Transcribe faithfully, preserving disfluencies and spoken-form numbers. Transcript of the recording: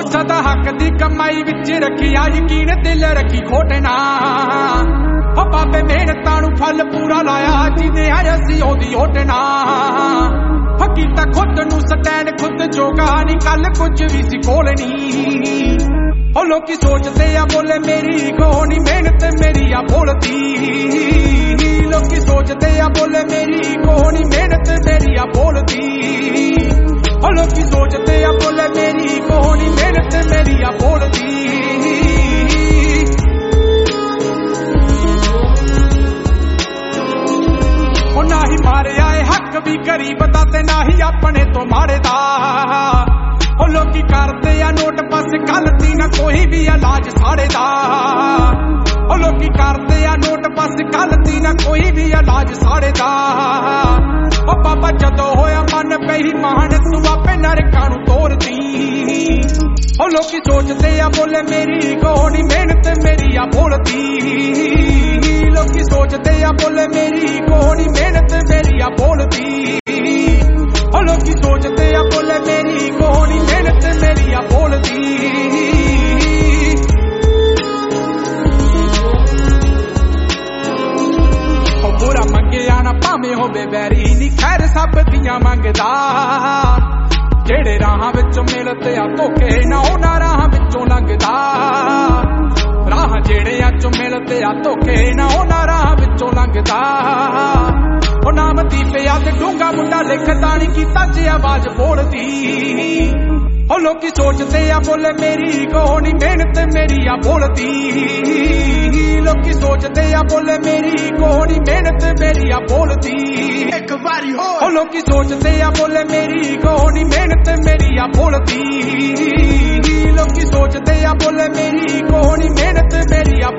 हो सदा हक दी कमाई विच रखिया यकीन दिल रखी खोटे ना हो बाबे मेहनतां नूं फल पूरा लाया जिने है असी ओदी ओट ना हकीता खुद नूं स्टैंड खुद जोगा नी कल कुछ भी सी कोल नी हो लोकी सोचते आ बोले मेरी कोनी मेहनत मेरी आ बोलती लोकी सोचते आ बोले मेरी कोनी मेहनत मेरी आ बोलती हो लोकी सोचते आ बोले मेरी कोनी मेहनत मेरी आ बोलती ओ ना ही मारे आए हक भी गरीब दा ते ना ही अपने तो मारे दा ओ लोकी करते आ नोट पास गलती ना कोई भी इलाज साड़े दा ओ लोकी करते आ नोट पास गलती ना कोई भी इलाज साड़े दा ओ बाबा जदों होया मन पई मान तू आपे नरकां नूं तोरदी ओ लोकी सोचते आ बोले मेरी कोनी मेहनत मेरी आ बोलती लोकी सोचते आ बोले मेरी कोनी मेहनत मेरी आ बोलती ओ लोकी सोचते आ बोले मेरी कोनी मेहनत मेरी आ बोलती ओ बुरा मंगिया ना भावें होवे बैरी नी खैर सब दियां मंगदा जेड़े राह विचों मिलते आ धोखे ना उन्हां राह विचों लंघदा राह जेड़े अचों मिलते आ धोखे ना उन्हां राह विचों लंघदा ओ नाम दीपिया ते डूंगा मुंडा लिखदा नी कीता जे आवाज बोलदी ओ लोकी सोचते आ बोले मेरी कोनी मेहनत मेरी आ बोलदी लोकी सोचते आ बोले मेरी कोनी मेहनत मेरी आ बोलदी एक बारी हो ओ लोकी सोचते आ बोले मेरी कोनी मेहनत मेरी आ बोलदी लोकी सोचते आ बोले मेरी कोनी मेहनत मेरी आ